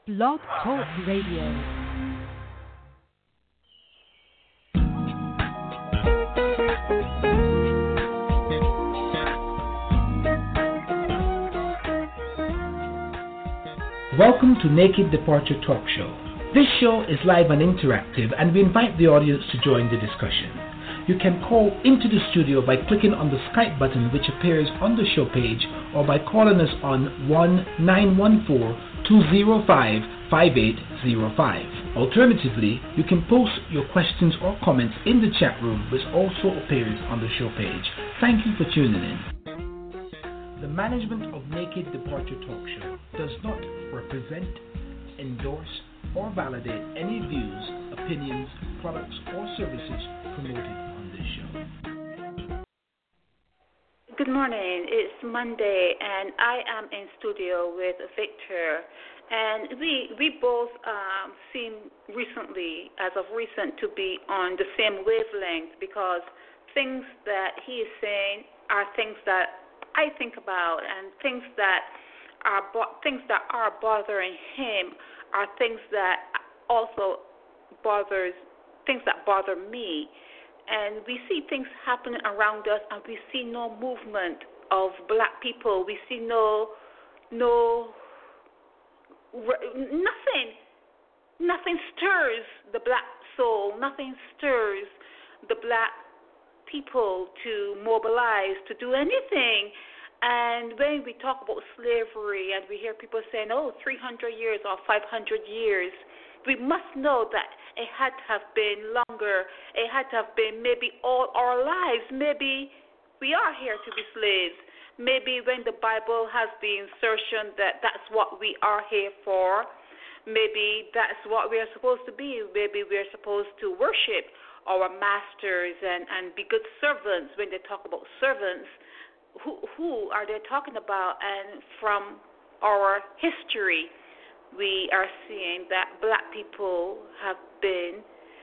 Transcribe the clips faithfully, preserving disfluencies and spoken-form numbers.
Blog Talk Radio. Welcome to Naked Departure Talk Show. This show is live and interactive, and we invite the audience to join the discussion. You can call into the studio by clicking on the Skype button which appears on the show page, or by calling us on one nine one four, two zero five, five eight zero five. Alternatively, you can post your questions or comments in the chat room, which also appears on the show page. Thank you for tuning in. The management of Naked Departure Talk Show does not represent, endorse, or validate any views, opinions, products, or services promoted on this show. Good morning. It's Monday, and I am in studio with Victor. And we we both um, seem recently, as of recent, to be on the same wavelength, because things that he is saying are things that I think about, and things that are bo- things that are bothering him are things that also bothers things that bother me. And we see things happening around us, and we see no movement of black people. We see no no nothing nothing stirs the black soul. Nothing stirs the black people to mobilize, to do anything. And when we talk about slavery and we hear people saying, oh, three hundred years or five hundred years, we must know that it had to have been longer. It had to have been maybe all our lives. Maybe we are here to be slaves. Maybe when the Bible has the insertion that that's what we are here for, maybe that's what we are supposed to be. Maybe we are supposed to worship our masters and, and be good servants. When they talk about servants, who, who are they talking about? And from our history, we are seeing that black people have been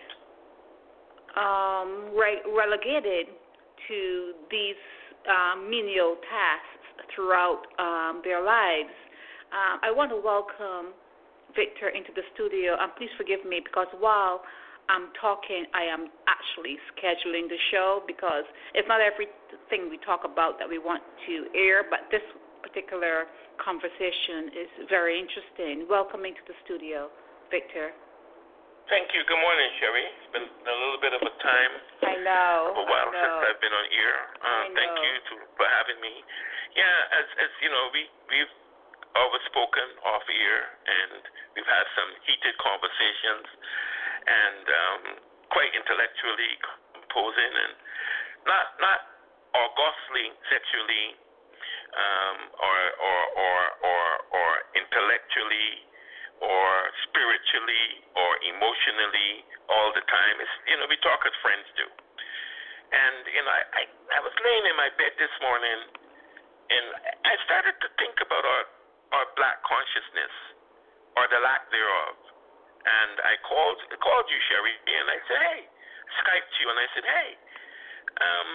um, re- relegated to these um, menial tasks throughout um, their lives. Um, I want to welcome Victor into the studio, and please forgive me because while I'm talking, I am actually scheduling the show, because it's not everything we talk about that we want to air, but this particular conversation is very interesting. Welcome into the studio, Victor. Thank you. Good morning, Sherry. It's been a little bit of a time. I know. A while I know. since I've been on air. Uh, I know. Thank you to, for having me. Yeah, as as you know, we we've always spoken off air, and we've had some heated conversations, and um, quite intellectually composing, and not not augustly sexually, um, or or or or or intellectually, or spiritually, or emotionally all the time. It's, you know, we talk as friends do. And, you know, I, I, I was laying in my bed this morning, and I started to think about our, our black consciousness, or the lack thereof. And I called called you, Sherry, and I said, hey, Skyped you, and I said, hey, um,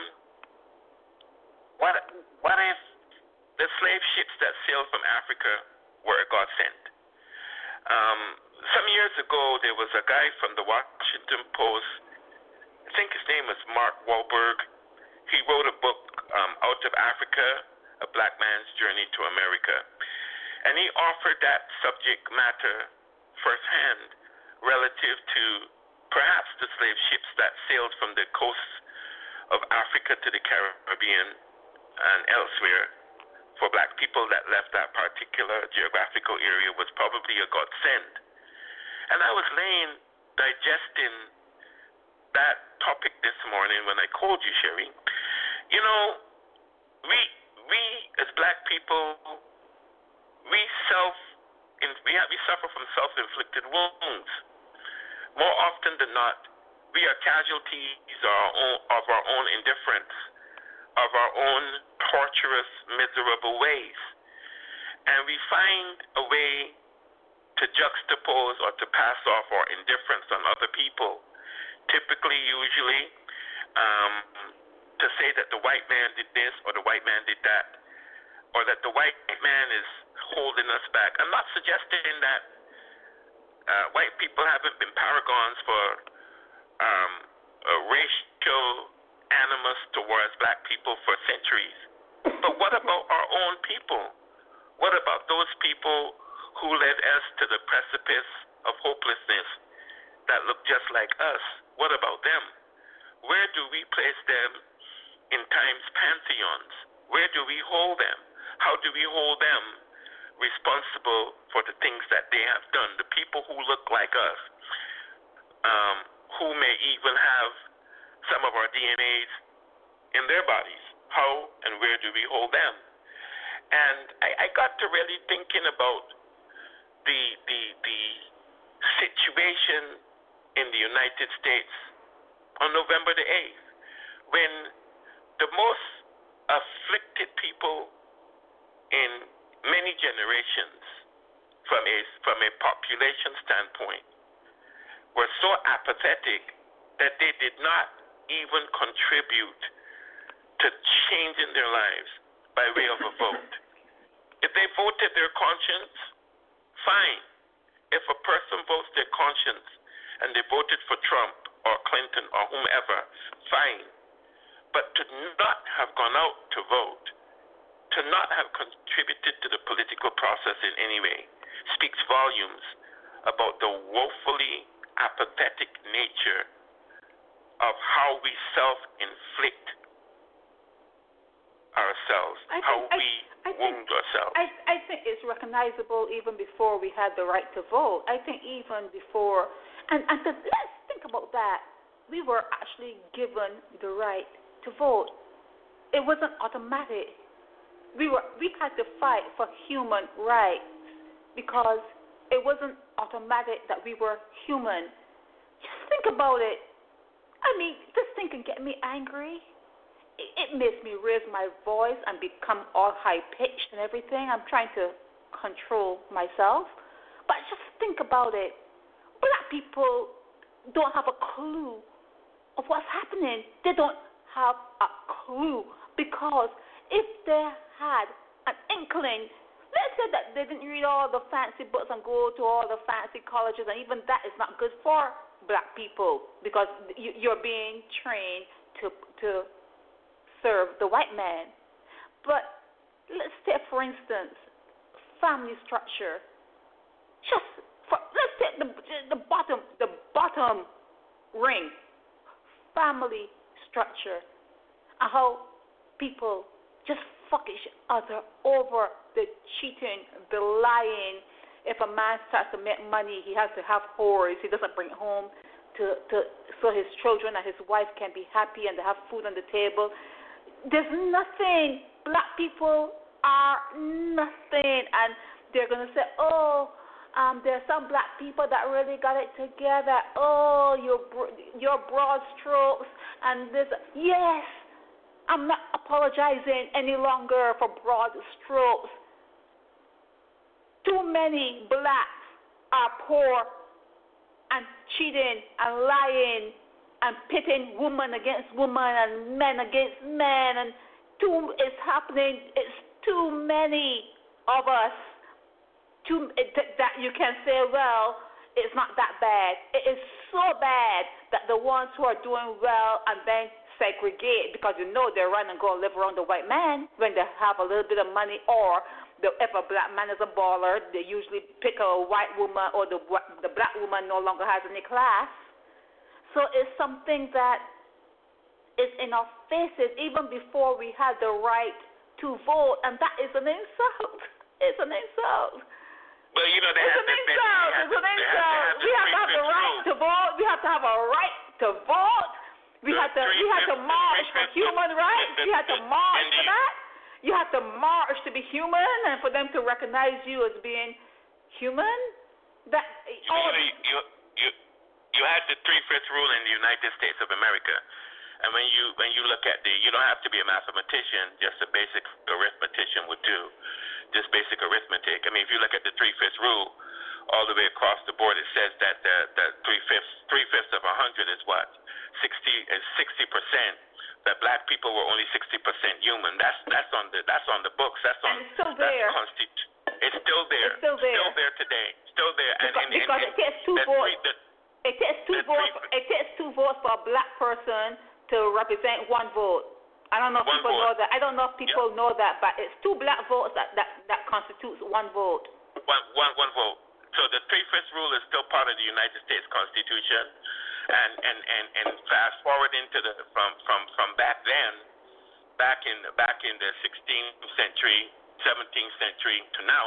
what, what if the slave ships that sailed from Africa were God sent? Um, some years ago, there was a guy from the Washington Post, I think his name was Mark Wahlberg. He wrote a book, um, Out of Africa, A Black Man's Journey to America. And he offered that subject matter firsthand relative to perhaps the slave ships that sailed from the coasts of Africa to the Caribbean and elsewhere. For black people that left that particular geographical area was probably a godsend. And I was laying, digesting that topic this morning when I called you, Sherry. You know, we we as black people, we self, we have, we suffer from self-inflicted wounds. More often than not, we are casualties of our own, of our own indifference, of our own torturous, miserable ways. And we find a way to juxtapose or to pass off our indifference on other people, typically, usually, um, to say that the white man did this or the white man did that, or that the white man is holding us back. I'm not suggesting that uh, white people haven't been paragons for um, uh, racial animus towards black people for centuries. But what about our own people? What about those people who led us to the precipice of hopelessness that look just like us? What about them? Where do we place them in time's pantheons? Where do we hold them? How do we hold them responsible for the things that they have done? The people who look like us, um, who may even have some of our D N As in their bodies. How and where do we hold them? And I, I got to really thinking about the the the situation in the United States on November the eighth, when the most afflicted people in many generations from a from a population standpoint were so apathetic that they did not even contribute to changing their lives by way of a vote. If they voted their conscience, fine. If a person votes their conscience and they voted for Trump or Clinton or whomever, fine. But to not have gone out to vote, to not have contributed to the political process in any way, speaks volumes about the woefully apathetic nature of how we self-inflict ourselves, I how think, we I, I wound think, ourselves. I, I think it's recognizable even before we had the right to vote. I think even before, and, and to, let's think about that. We were actually given the right to vote. It wasn't automatic. We were we had to fight for human rights because it wasn't automatic that we were human. Just think about it. I mean, this thing can get me angry. It, it makes me raise my voice and become all high-pitched and everything. I'm trying to control myself. But just think about it. Black people don't have a clue of what's happening. They don't have a clue because if they had an inkling, let's say that they didn't read all the fancy books and go to all the fancy colleges, and even that is not good for black people because you're being trained to to serve the white man. But let's take, for instance, family structure. Just for, let's take the the bottom the bottom ring, family structure, and how people just fuck each other over, the cheating, the lying. If a man starts to make money, he has to have whores. He doesn't bring it home to, to so his children and his wife can be happy and they have food on the table. There's nothing. Black people are nothing. And they're going to say, oh, um, there's some black people that really got it together. Oh, your, your broad strokes and this. Yes, I'm not apologizing any longer for broad strokes. Too many blacks are poor and cheating and lying and pitting woman against woman and men against men, and too is happening. It's too many of us too, it, that you can say, well, it's not that bad. It is so bad that the ones who are doing well and then segregate because you know they run and go live around the white man when they have a little bit of money, or the, if a black man is a baller, they usually pick a white woman, or the the black woman no longer has any class. So it's something that is in our faces even before we had the right to vote, and that is an insult. It's an insult. Well, you know, they it's have an to, insult. they, It's an they insult. have to We have to have the right to vote. We have to have a right to vote. We The had to we had to march for human rights. We had to march for that. You have to march to be human and for them to recognize you as being human. That you, know, you, you you you had the three-fifths rule in the United States of America, and when you when you look at the, you don't have to be a mathematician. Just a basic arithmetician would do. Just basic arithmetic. I mean, if you look at the three-fifths rule, all the way across the board, it says that the the three-fifths three-fifths of a hundred is what? Sixty is sixty percent. That black people were only sixty percent human. That's that's on the that's on the books. That's on. And it's still there. Constitu- it's still there. It's still there. Still there today. Still there. and, because, and, because and, it takes two the votes. three, the, it takes two the votes. three, It takes two votes for a black person to represent one vote. I don't know if one people vote. know that. I don't know if people Yeah. know that, but it's two black votes that, that, that constitutes one vote. One, one, one vote. So the three-fifths rule is still part of the United States Constitution, and and, and, and fast forward into the from, from, from back then, back in back in the sixteenth century, seventeenth century to now,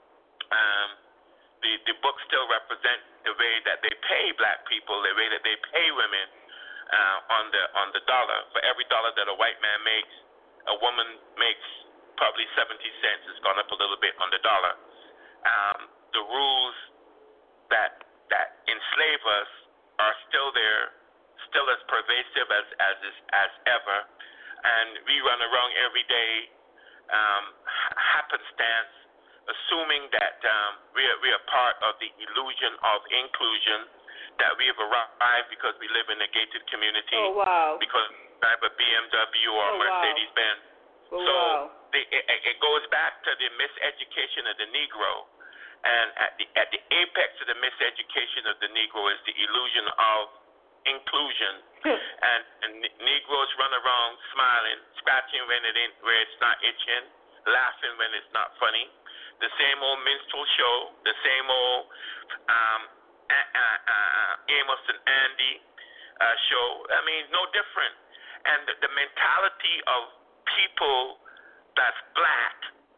um, the the books still represent the way that they pay black people, the way that they pay women uh, on the on the dollar. For every dollar that a white man makes, a woman makes probably seventy cents. It's gone up a little bit on the dollar. Um, the rules that that enslave us are still there, still as pervasive as as as ever, and we run around every day, um, happenstance, assuming that um, we are we are part of the illusion of inclusion, that we have arrived because we live in a gated community, Oh wow! because I have a B M W or Oh, wow. Mercedes Benz. Oh, So wow! the, it, it goes back to the miseducation of the Negro. And at the at the apex of the miseducation of the Negro is the illusion of inclusion, and, and Negroes run around smiling, scratching when it ain't, where it's not itching, laughing when it's not funny. The same old minstrel show, the same old um, uh, uh, uh, Amos and Andy uh, show. I mean, no different. And the, the mentality of people that's black,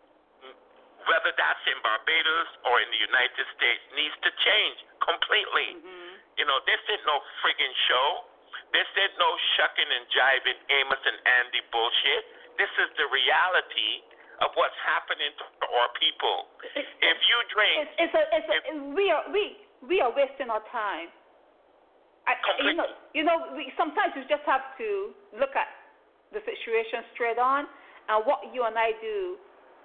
whether that's in Barbados or in the United States, needs to change completely. Mm-hmm. You know, this ain't no friggin' show. This ain't no shucking and jiving Amos and Andy bullshit. This is the reality of what's happening to our people. It's, if you drink, it's, it's a, it's a, if, we are we we are wasting our time. I, you know, you know, we, sometimes you just have to look at the situation straight on, and what you and I do.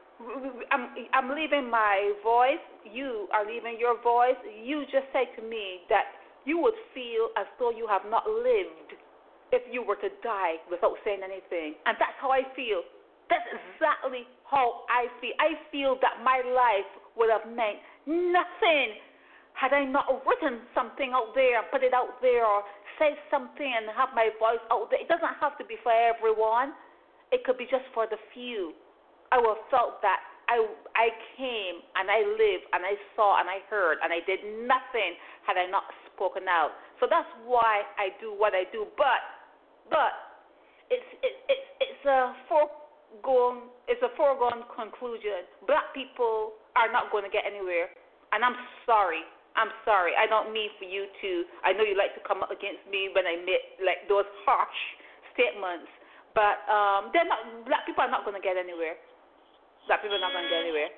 I'm, I'm leaving my voice. You are leaving your voice. You just say to me that you would feel as though you have not lived if you were to die without saying anything. And that's how I feel. That's exactly how I feel. I feel that my life would have meant nothing had I not written something out there and put it out there, or said something and have my voice out there. It doesn't have to be for everyone. It could be just for the few. I would have felt that I, I came and I lived and I saw and I heard and I did nothing had I not spoken out. So that's why I do what I do. But but it's it, it's it's a foregone it's a foregone conclusion. Black people are not going to get anywhere, and I'm sorry. I'm sorry. I don't mean for you to. I know you like to come up against me when I make like those harsh statements, but um, they're not. Black people are not going to get anywhere. Black people are not going to get anywhere.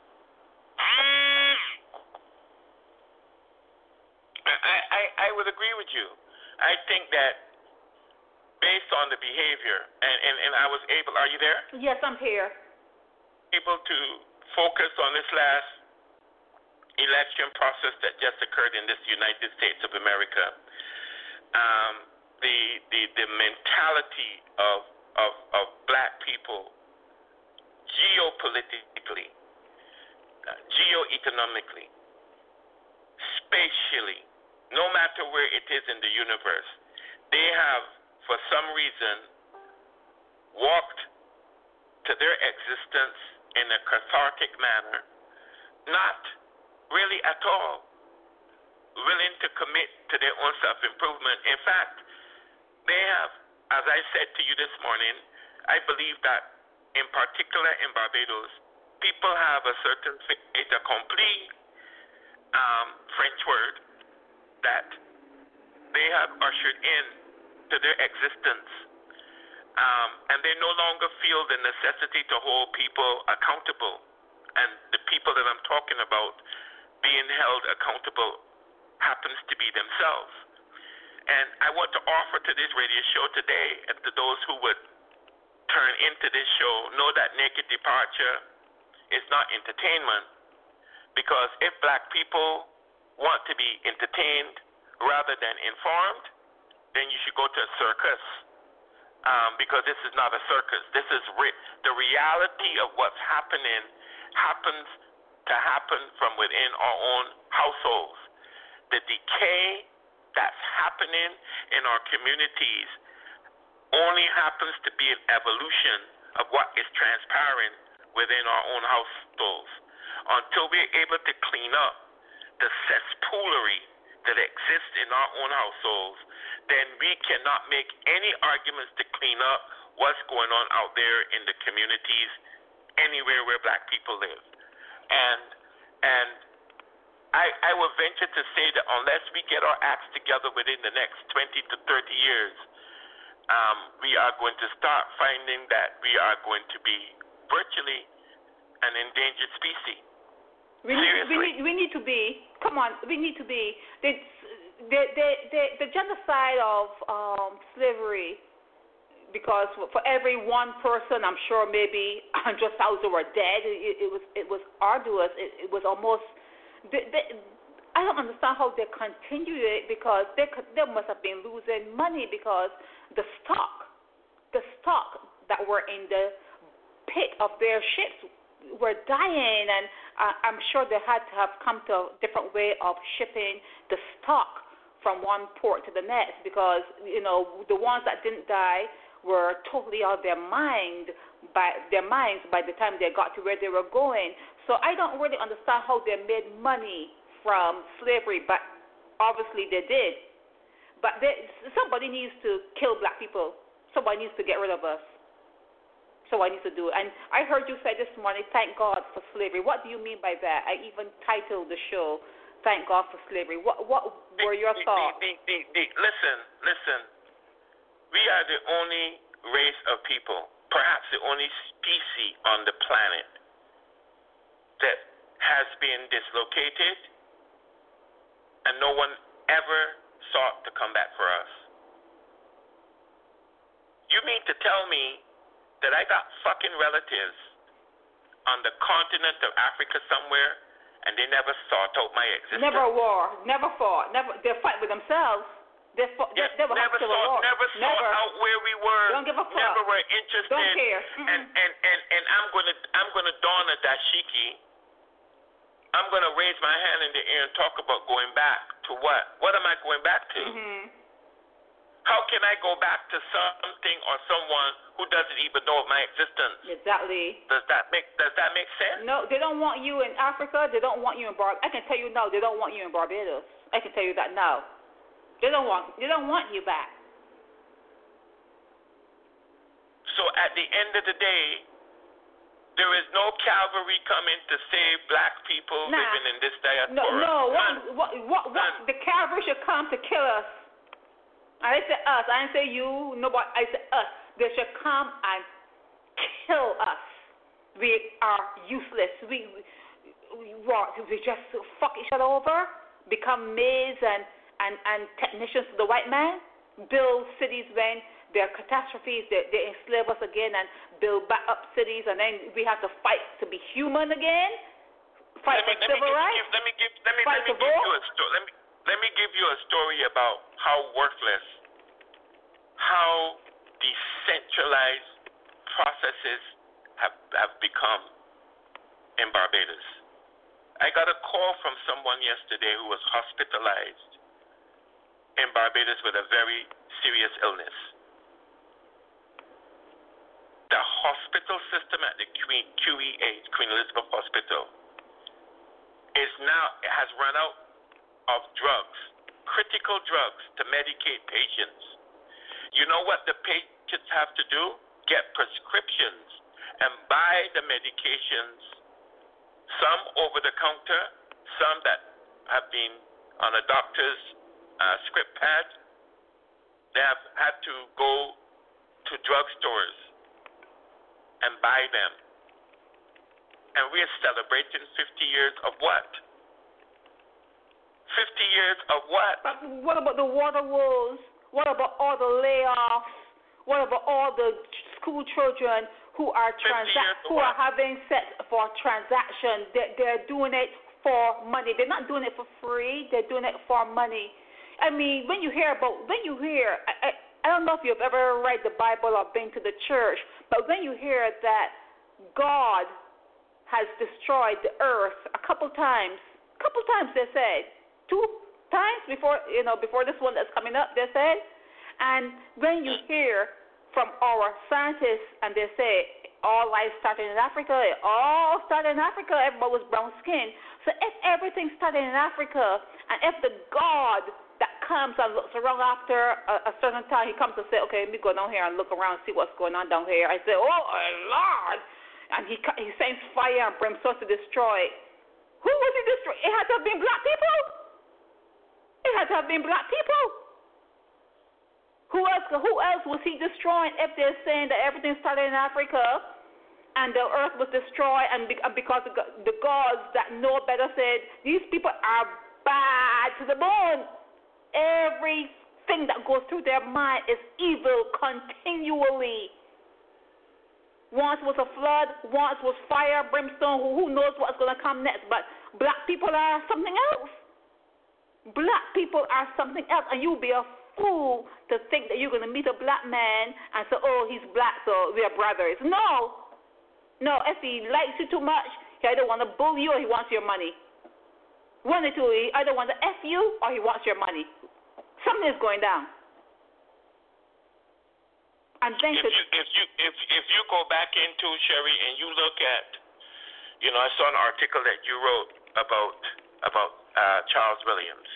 I, I, I would agree with you. I think that based on the behavior, and, and, and I was able, are you there? Yes, I'm here. Able to focus on this last election process that just occurred in this United States of America. Um, the, the, the mentality of, of, of black people geopolitically, uh, geoeconomically, spatially, no matter where it is in the universe, they have, for some reason, walked to their existence in a cathartic manner, not really at all willing to commit to their own self-improvement. In fact, they have, as I said to you this morning, I believe that in particular in Barbados, people have a certain fait accompli, um, French word, that they have ushered in to their existence. Um, and they no longer feel the necessity to hold people accountable. And the people that I'm talking about being held accountable happens to be themselves. And I want to offer to this radio show today, and to those who would turn into this show, know that naked departure is not entertainment. Because if black people want to be entertained rather than informed, then you should go to a circus. Um, because this is not a circus. This is re- the reality of what's happening happens to happen from within our own households. The decay that's happening in our communities only happens to be an evolution of what is transpiring within our own households. Until we're able to clean up the cesspoolery that exists in our own households, then we cannot make any arguments to clean up what's going on out there in the communities anywhere where black people live. And and I, I will venture to say that unless we get our acts together within the next twenty to thirty years, um, we are going to start finding that we are going to be virtually an endangered species. We need, we need, we need to be, come on, we need to be, the, the, the, the, the genocide of um, slavery, because for every one person, I'm sure maybe one hundred thousand were dead. It, it was it was arduous. It, it was almost, they, they, I don't understand how they continued it, because they, they must have been losing money, because the stock, the stock that were in the pit of their ships were dying, and uh, I'm sure they had to have come to a different way of shipping the stock from one port to the next, because, you know, the ones that didn't die were totally out of their mind by their minds by the time they got to where they were going. So I don't really understand how they made money from slavery, but obviously they did. But they, somebody needs to kill black people. Somebody needs to get rid of us. So I need to do it. And I heard you say this morning, thank God for slavery. What do you mean by that? I even titled the show, Thank God for Slavery. What what were your the, thoughts? The, the, the, the, listen, listen. We are the only race of people, perhaps the only species on the planet that has been dislocated and no one ever sought to come back for us. You mean to tell me that I got fucking relatives on the continent of Africa somewhere, and they never sought out my existence? Never war, never fought, never. They fight with themselves. They fought, yes, they, they were never civil sought, war. never sought never. out where we were. Don't give a fuck. Never were interested. Don't care. And and and and I'm gonna I'm gonna don a dashiki. I'm gonna raise my hand in the air and talk about going back to what? What am I going back to? Mm-hmm. How can I go back to something or someone who doesn't even know of my existence? Exactly. Does that make Does that make sense? No, they don't want you in Africa. They don't want you in Bar. I can tell you now, they don't want you in Barbados. I can tell you that now. They don't want. They don't want you back. So at the end of the day, there is no cavalry coming to save black people nah. living in this diaspora. No, no. What, None. what, what, what, the cavalry should come to kill us. I didn't say us. I didn't say you. Nobody. I said us. They should come and kill us. We are useless. We we, we just fuck each other over, become maids and, and, and technicians to the white man, build cities when there are catastrophes. They, they enslave us again and build back up cities, and then we have to fight to be human again. Fight for civil rights. Let me give. Let me fight let me give you a story. Let me let me give you a story about how worthless, how decentralized processes have have become in Barbados. I got a call from someone yesterday who was hospitalized in Barbados with a very serious illness. The hospital system at the Queen Q E H, Queen Elizabeth Hospital, is now has run out of drugs, critical drugs to medicate patients. You know what the patients have to do? Get prescriptions and buy the medications, some over the counter, some that have been on a doctor's uh, script pad. They have had to go to drugstores and buy them. And we're celebrating fifty years of what? fifty years of what? But what about the water woes? What about all the layoffs? What about all the school children who are transa- who are having sex for transaction? They're, they're doing it for money. They're not doing it for free. They're doing it for money. I mean, when you hear about, when you hear, I, I, I don't know if you've ever read the Bible or been to the church, but when you hear that God has destroyed the earth a couple times. A couple times, they said. Two times before, you know, before this one that's coming up, they said. And when you hear from our scientists and they say all life started in Africa, it all started in Africa, everybody was brown skin. So if everything started in Africa, and if the God that comes and looks around after a, a certain time, he comes and say, okay, let me go down here and look around and see what's going on down here. I say, oh, Lord. And he he sends fire and brimstone to destroy. Who was he destroying? It had to have been black people. It had to have been black people. Who else? Who else was he destroying if they're saying that everything started in Africa and the earth was destroyed, and because the gods that know better said these people are bad to the bone. Everything that goes through their mind is evil continually. Once was a flood, once was fire, brimstone. Who knows what's going to come next? But black people are something else. Black people are something else, and you'll be a fool to think that you're going to meet a black man and say, oh, he's black, so we are brothers. No. No, if he likes you too much, he either want to bully you or he wants your money. One or two, he either wants to F you or he wants your money. Something is going down. And then if you if you if if you go back into Sherry and you look at, you know, I saw an article that you wrote about about uh, Charles Williams.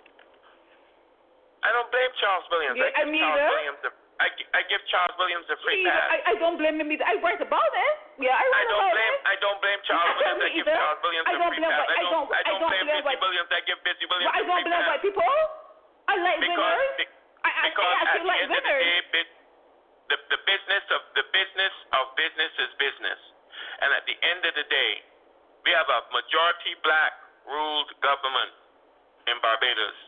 I don't blame Charles Williams. Yeah, I give I mean, Charles uh, Williams a, I, I give Charles Williams a free pass. I, I don't blame him either. I write about it. Yeah, I write I don't about blame it. I don't blame Charles Williams. I give either. Charles Williams I a don't free blame pass. white, I don't I don't, blame Busy white. Williams. I give Busy Williams I a don't free blame pass. white people. I like because, winners. Be, I, I, because I at the like end of the winners. day, bit, the the business of the business of business is business, and at the end of the day, we have a majority black ruled government in Barbados,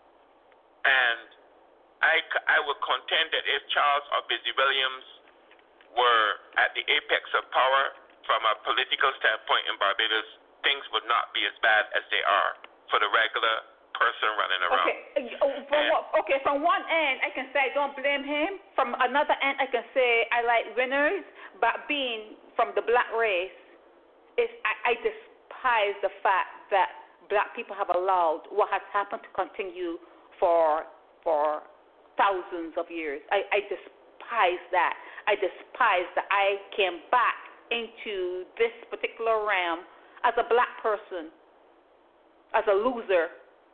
and I, I would contend that if Charles or Busy Williams were at the apex of power from a political standpoint in Barbados, things would not be as bad as they are for the regular person running around. Okay, from, what, okay, from one end, I can say I don't blame him. From another end, I can say I like winners, but being from the black race, is I, I despise the fact that black people have allowed what has happened to continue for for thousands of years. I, I despise that. I despise that I came back into this particular realm as a black person, as a loser,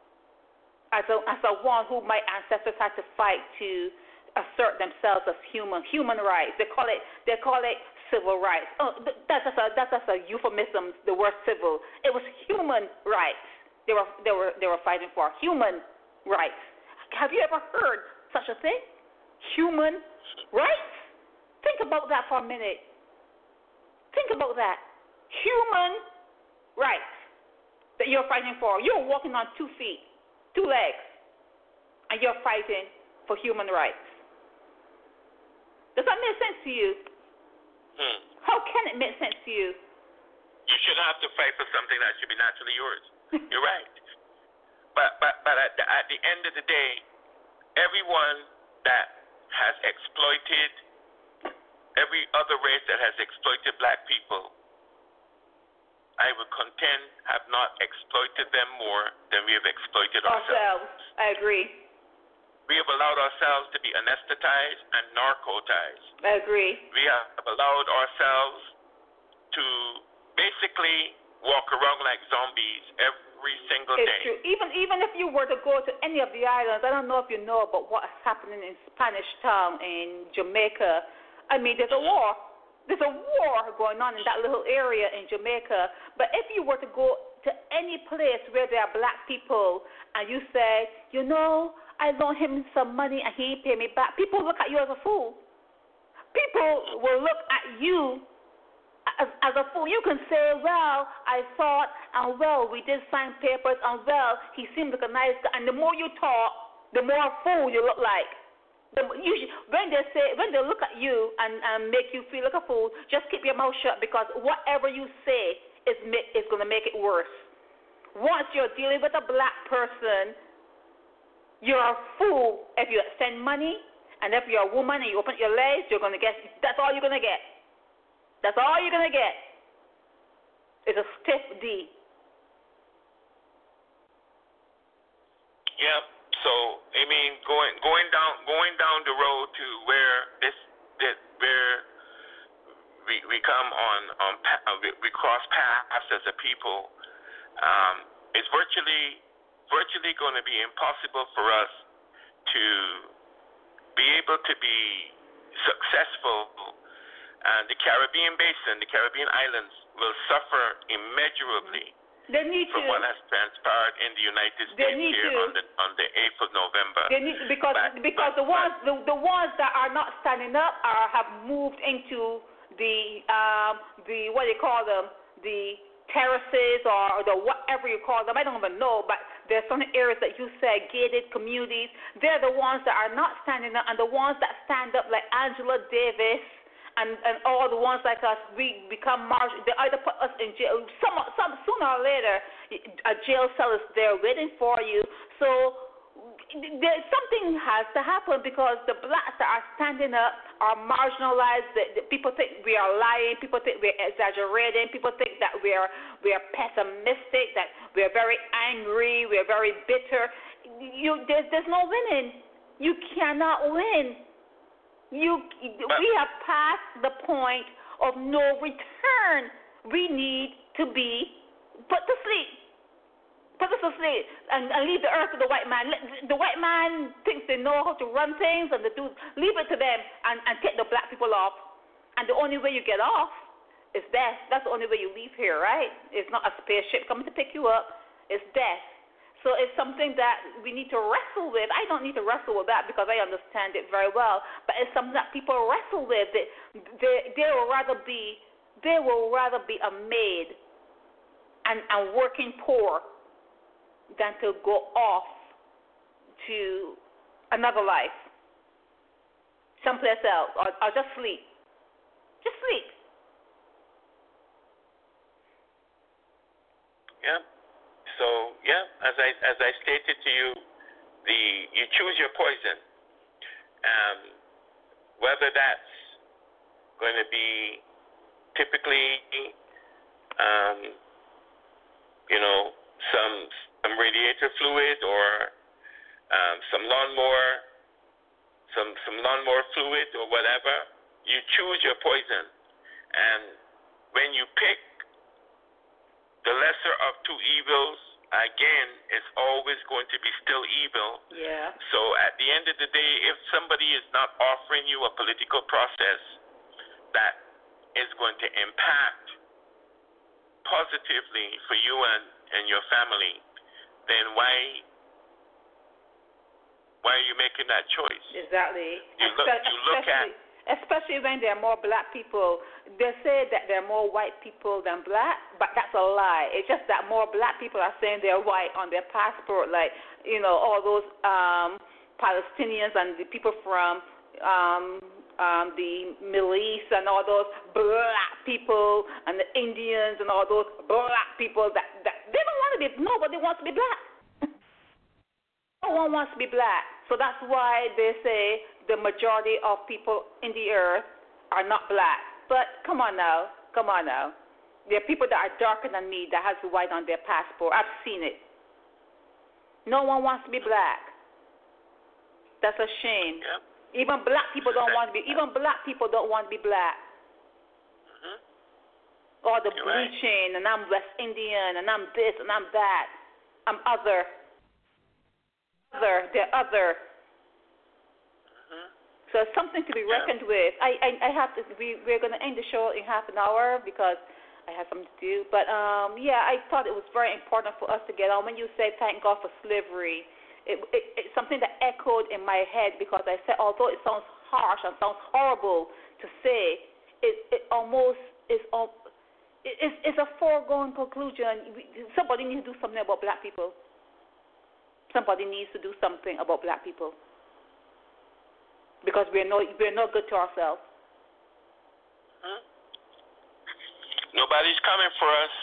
as a as a one who my ancestors had to fight to assert themselves as human, human rights. They call it they call it civil rights. Oh, that's just a that's just a euphemism. The word civil. It was human rights. They were they were they were fighting for human rights. Have you ever heard such a thing? Human rights? Think about that for a minute. Think about that. Human rights that you're fighting for. You're walking on two feet, two legs, and you're fighting for human rights. Does that make sense to you? Hmm. How can it make sense to you? You shouldn't have to fight for something that should be naturally yours. You're right. But but but at the, at the end of the day, everyone that has exploited, every other race that has exploited black people, I would contend have not exploited them more than we have exploited ourselves. Ourselves. I agree. We have allowed ourselves to be anesthetized and narcotized. I agree. We have allowed ourselves to basically walk around like zombies every single it's day. True. Even even if you were to go to any of the islands, I don't know if you know about what's happening in Spanish Town in Jamaica. I mean, there's a war. There's a war going on in that little area in Jamaica. But if you were to go to any place where there are black people and you say, you know, I loaned him some money and he ain't pay me back, people look at you as a fool. People will look at you As, as a fool. You can say, well, I thought, and well, we did sign papers, and well, he seemed like a nice guy. And the more you talk, the more a fool you look like. The, you, when they say, when they look at you and, and make you feel like a fool, just keep your mouth shut, because whatever you say is is going to make it worse. Once you're dealing with a black person, you're a fool if you send money, and if you're a woman and you open your legs, you're going to get. That's all you're going to get. That's all you're going to get. It's a stiff D. Yeah. So I mean, going going down going down the road to where this that where we we come on on we, we cross paths as a people. Um, it's virtually virtually going to be impossible for us to be able to be successful. And the Caribbean basin, the Caribbean islands, will suffer immeasurably They need from to. what has transpired in the United They States need here to. on the on the eighth of November. They need to, because But- because but- the ones the, the ones that are not standing up are have moved into the um the what do you call them, the terraces or the whatever you call them. I don't even know, but there's some areas that you said gated communities. They're the ones that are not standing up, and the ones that stand up like Angela Davis. And, and all the ones like us, we become marginal. They either put us in jail. Some, some sooner or later, a jail cell is there waiting for you. So there, something has to happen because the blacks that are standing up are marginalized. The, the, people think we are lying. People think we're exaggerating. People think that we are we are pessimistic. That we are very angry. We are very bitter. You, there's there's no winning. You cannot win. You, we have passed the point of no return. We need to be put to sleep. Put us to sleep and, and leave the earth to the white man. The white man thinks they know how to run things, and they do. Leave it to them and, and take the black people off. And the only way you get off is death. That's the only way you leave here, right? It's not a spaceship coming to pick you up. It's death. So it's something that we need to wrestle with. I don't need to wrestle with that because I understand it very well. But it's something that people wrestle with. They, they, they will rather be they will rather be a maid and, and working poor than to go off to another life, someplace else, or, or just sleep. Just sleep. Yeah. So yeah, as I as I stated to you, the you choose your poison. Um, whether that's going to be typically, um, you know, some some radiator fluid or um, some lawnmower, some some lawnmower fluid or whatever. You choose your poison, and when you pick the lesser of two evils, again, it's always going to be still evil. Yeah. So at the end of the day, if somebody is not offering you a political process that is going to impact positively for you and, and your family, then why why are you making that choice? Exactly. You look, you look at Especially when there are more black people. They say that there are more white people than black, but that's a lie. It's just that more black people are saying they're white on their passport, like, you know, all those um, Palestinians and the people from um, um, the Middle East and all those black people and the Indians and all those black people that, that they don't want to be, nobody wants to be black. No one wants to be black. So that's why they say the majority of people in the earth are not black. But come on now, come on now. There are people that are darker than me that has white on their passport. I've seen it. No one wants to be black. That's a shame. Yeah. Even black people don't want to be. Even black people don't want to be black. Mm-hmm. Or the You're bleaching, right. and I'm West Indian, and I'm this, and I'm that. I'm other. Other. They're other. So it's something to be reckoned with. I, I, I have to. We we're going to end the show in half an hour because I have something to do. But um, yeah, I thought it was very important for us to get on. When you say thank God for slavery, it, it it's something that echoed in my head because I said, although it sounds harsh and sounds horrible to say, it it almost is. It, it's, it's a foregone conclusion. Somebody needs to do something about black people. Somebody needs to do something about black people. Because we're no, we're no good to ourselves. Hmm? Nobody's coming for us.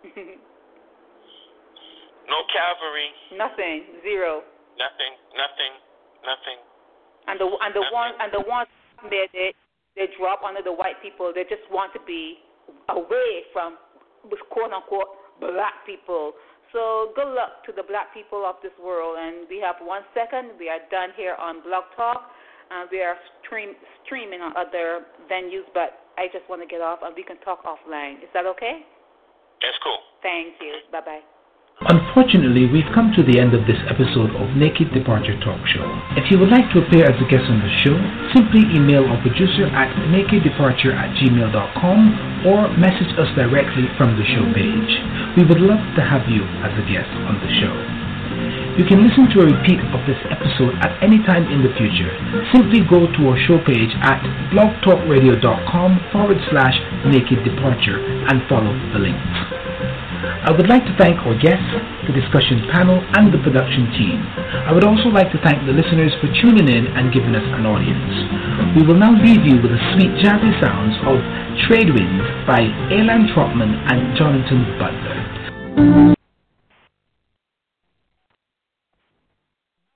No cavalry. Nothing. Zero. Nothing. Nothing. Nothing. And the and the nothing. ones and the ones they they they drop under the white people. They just want to be away from quote unquote black people. So good luck to the black people of this world. And we have one second. We are done here on Blog Talk. Uh, we are stream, streaming on other venues, but I just want to get off and we can talk offline. Is that okay? That's cool. Thank you. Bye-bye. Unfortunately, we've come to the end of this episode of Naked Departure Talk Show. If you would like to appear as a guest on the show, simply email our producer at nakeddeparture at gmail dot com or message us directly from the show page. We would love to have you as a guest on the show. You can listen to a repeat of this episode at any time in the future. Simply go to our show page at blogtalkradio.com forward slash naked departure and follow the links. I would like to thank our guests, the discussion panel, and the production team. I would also like to thank the listeners for tuning in and giving us an audience. We will now leave you with the sweet jazzy sounds of Trade Winds by Alan Trotman and Jonathan Butler.